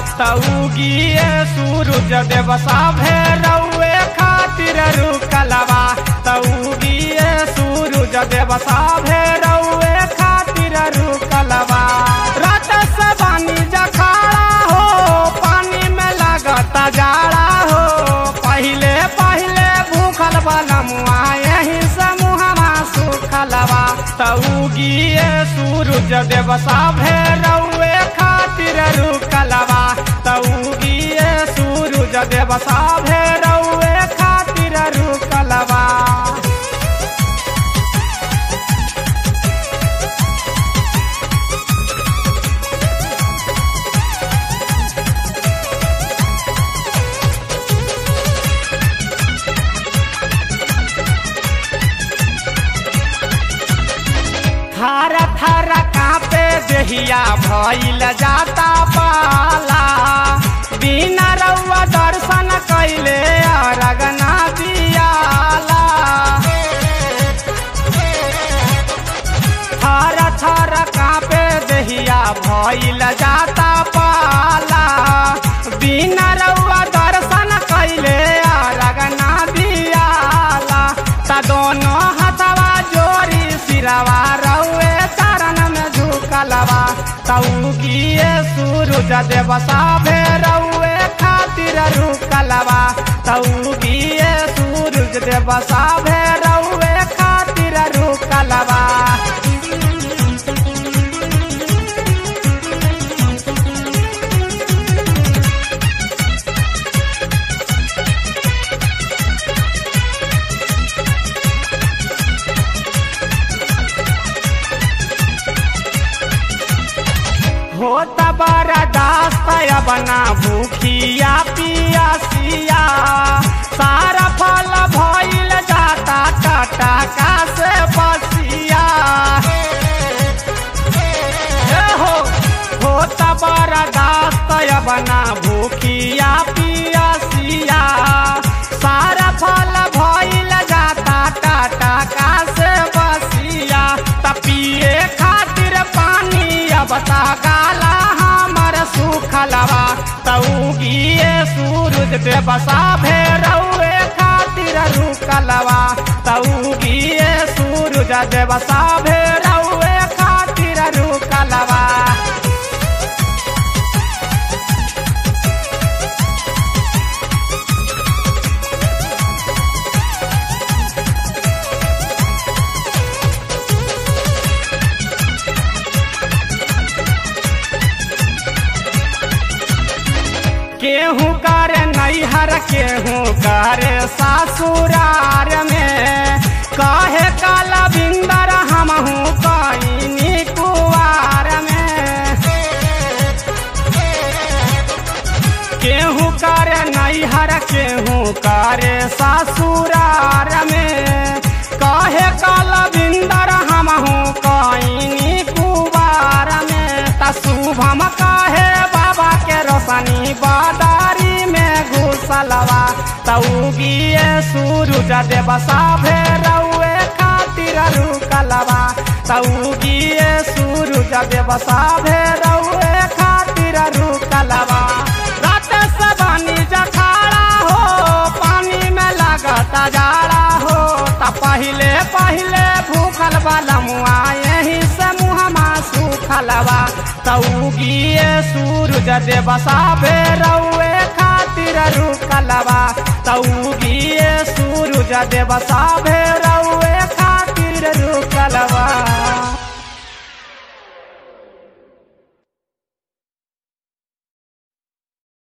तउगिए सूरज देव साभे रउए खातिर रुकलवा तउगिए सूरज देव साभे रउए खातिर रुकलवा रात से पानी जखाड़ा हो पानी में लगता जाड़ा हो पहले पहले भूखल बलमुआ यही से मुहमा सुखलवा तउगिए सूरज देव साभे रउए खातिर रुकलवा तउगिए सूरज देव साभे रउए खातिर रुकलवा। थर थर कांपे देहिया भइल जाता पाला बिना रउआ दर्शन कैले अरगना दियाला थर थर कांपे देहिया भइल जाता पाला बिना रउआ दर्शन कैले अरगना दियाला त दोनों हथवा जोरी सिरवा रउए चरण में झुकलवा तउगिए सूरज देव साभे रउए खातिर रुकलवा तउगिए सूरज देव साभे रउए खातिर रुकलवा। होता बरदास्त बना भूखिया पियासिया सारा फल भइल जाता टटका से बसिया होता बरदास्त बना भूखिया पियासिया सारा फल भइल जाता टटका से बसिया तपिए खातिर पानी अब काला हमर सुखलवा तउगिए सूरज देव साभे रउए खातिर रुकलवा तउगिए सूरज देव साभे रउए खातिर रुकलवा। केहू करे नैहर केहू करे ससुरार में कहे काला बिंदर हमहू कईनी कुवार में केहू करे नैहर केहू करे ससुरार में कहे काला बिंदर हमहू कईनी कुवार में त शुभम कहे बाबा के रोशनी बादारी में घुसलवा तउगिए सूरज देव साभे रउए खातिर रुकलवा तउगिए सूरज देव साभे रउए खातिर रुकलवा रात से पानी जखाड़ा हो पानी में लगता जाड़ा हो त पहले पहले भूखल बलमुआ यही से मुहमा सुखलवा तउगिए सूरज देव साभे रउए खातिर रुकलवा तउगिए सूरज देव साभे रउए खातिर रुकलवा।